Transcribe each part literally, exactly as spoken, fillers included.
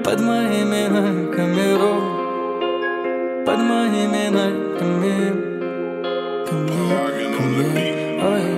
Под моими найками роз, под моими найками, ко мне, ко мне, ой,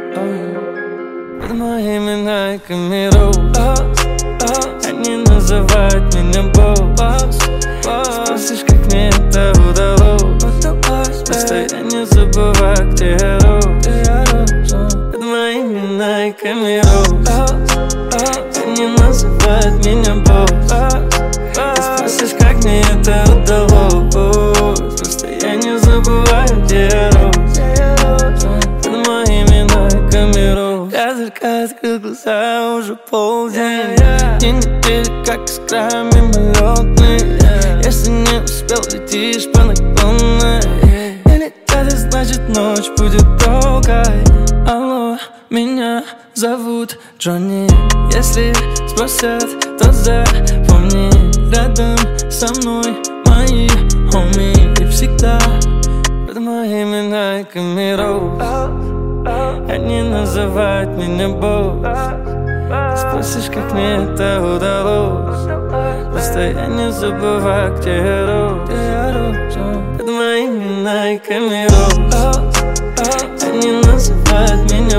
ой. Под моими найками роз, они называют меня босс. Спросишь, как мне это удалось? Просто я не забываю, где я рос. Под моими найками роз, они называют меня босс. Спросишь, как мне это удалось? Просто я не забываю, где я рос. Под моими найками роз. Я только открыл глаза, уже полдень. Дни недели, как искра мимолетный. Если не успел, летишь по наклонной. Или это значит, ночь будет долгой. Алло, меня зовут Джонни. Если спросят, то запомни. Рядом со мной мои хоми. И всегда под моими найками роз. Они называют меня босс. Спросишь, как мне это удалось? Просто я не забываю, где я рос. Под моими найками роз. Они называют меня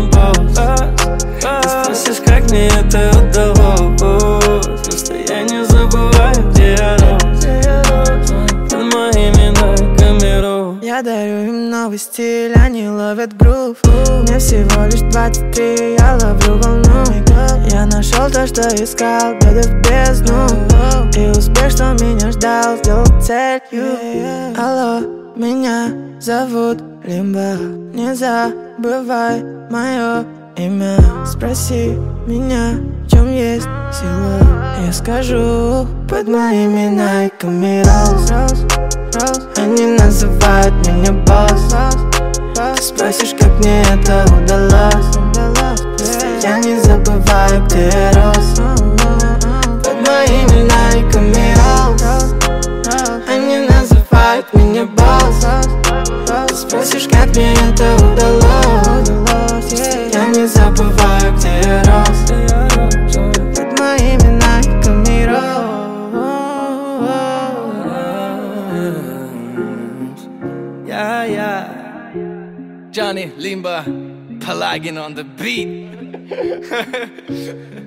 босс. Спросишь, как мне это удалось? Просто я не забываю, где я рос. Под моими найками роз. Я дарю им новый стиль, они ловят грув. Мне всего лишь двадцать три, я ловлю волну. Я нашел то, что искал, глядя в бездну. И успех, что меня ждал, сделал целью. Алло, меня зовут Лимба. Не забывай мое имя. Спроси меня, в чем есть сила. Я скажу, под моими найками роз. Они называют меня босс. Ты спросишь, как мне это удалось? Я не забываю, где я рос. Под моими найками роз. Они называют меня босс. Ты спросишь, как мне это удалось? Я не забываю, где я рос. Под моими найками роз. Yeah, yeah. Johnny Limba, Pelagin on the beat.